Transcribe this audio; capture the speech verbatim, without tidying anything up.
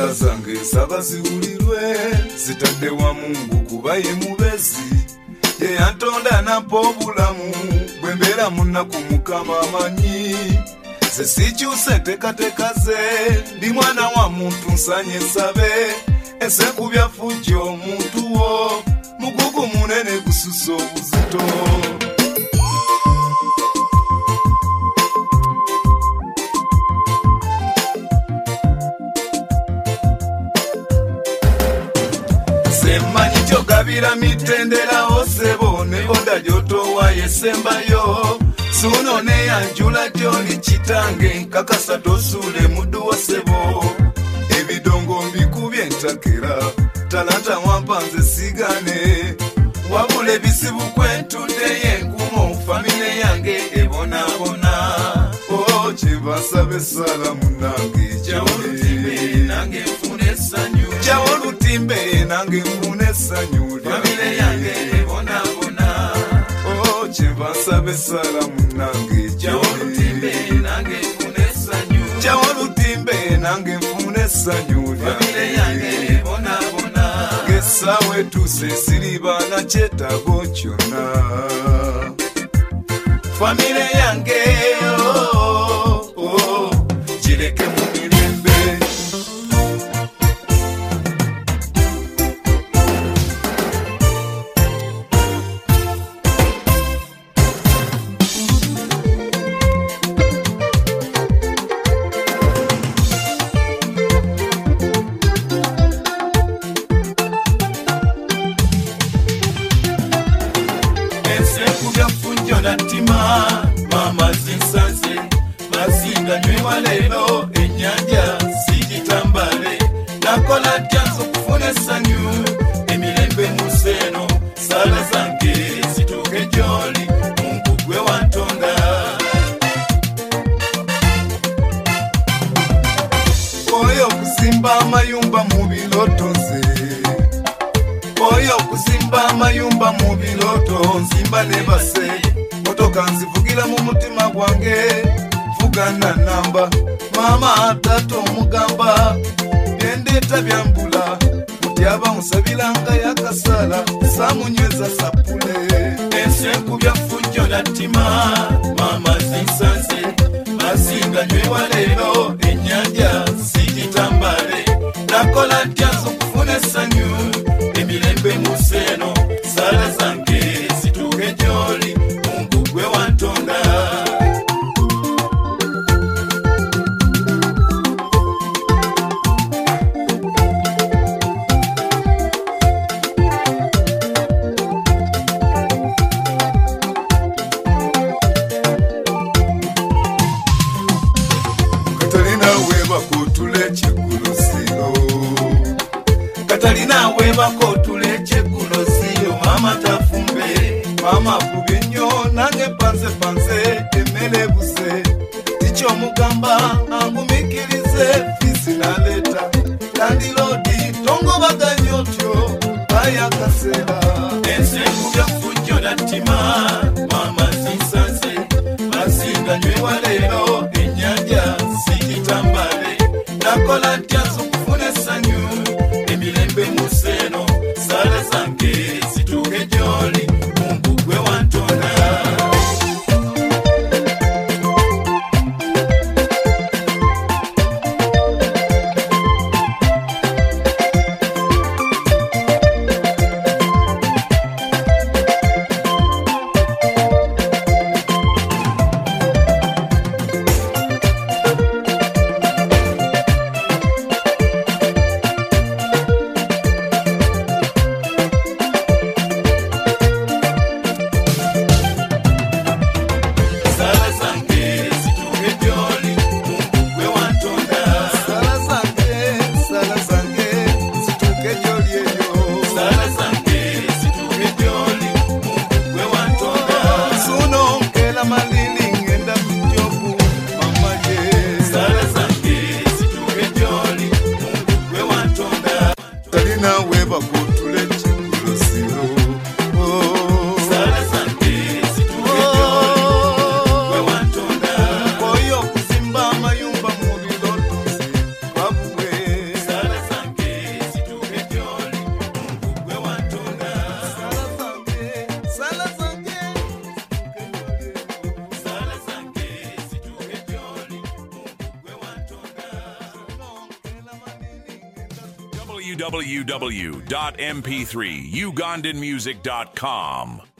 Ensonga zange saba ziwulirwe, zitadde wa Mungu kuba ye mubezi. Ye yantonda nampa obulamu, bwe mbeera mu nnaku Mukama amanyi. Ze sikyuse nteekateeka ze, ndi mwana wa muntu nsanye nsabe. Enseku bya fujjo omuntu wo, mugugu munene gususa obuzito. Semanyi kyogabira mitendera osebo ne onda gyotowa yesembayo. Suno ne yanjula gyoli kitange nkakasa tosuule muddu wa sebo. Ebidongo mbikubye ntakera, talanta wampanze sigane. Wabula ebisibu kwentudde yenkumo, famire yange ebonabona. Oh, kyebasabe sala munange Jawolutimbe nange nfune essanyu. Jawolutimbe nange nfune essanyu. Famire yange ebonabona. Oh, kyebasabe sala munange Jawolutimbe nange nfune essanyu. Jawolutimbe nange nfune essanyu. Famire yange ebonabona. Ng'essaawa etuuse siriba na kyetaago kyonna. Famire yange oh, oh, gireke mu mirembe. Enseku bya fujjo nattima, mama zinsaze. Basinga nywewa leero, ennyanja sigitambale. Nakola ntya nze okufuna essanyu, emirembe mu seeno. Sala zange zituuke gy'oli, Mungu gwe wantonda. Oyo okuzimba amayumba mu biroto nze. Oyo okuzimba amayumba mu biroto, nzimba ne base. Motoka nzivugira mu mutima gwange, vugana namba. Mama tato omugamba, byendeeta byambula. Mutyaba musabiranga yakasala, saamunyweza sapule. Enseku bya fujjo nattima, mama zinsaze. Basinga nywewa leero, ennyanja sigitambale. Nakola ntya nze okufuna essanyu, emirembe mu seeno. Sala zange zituuke gy'oli, Mungu gwe wantonda. Katalina webakotula ekyegulosiro. Katalina webakotula ekyegulosiro, mama tafumbe. Mama akubye nnyo nange panze panze emmere ebuze. Tikyomugamba angumikirize fiisi naleeta. Landiroodi tongobaganya otyo aya akaseera. Enseku bya fujjo nattima, mama zinsaze. Basinga nywewa leero, ennyanja sigitambale. Nakola ntya nze okufuna essanyu, emirembe mu seeno. Sala zange zituuke gy'oli, Mungu gwe wantonda. w w w dot m p three ugandan music dot com.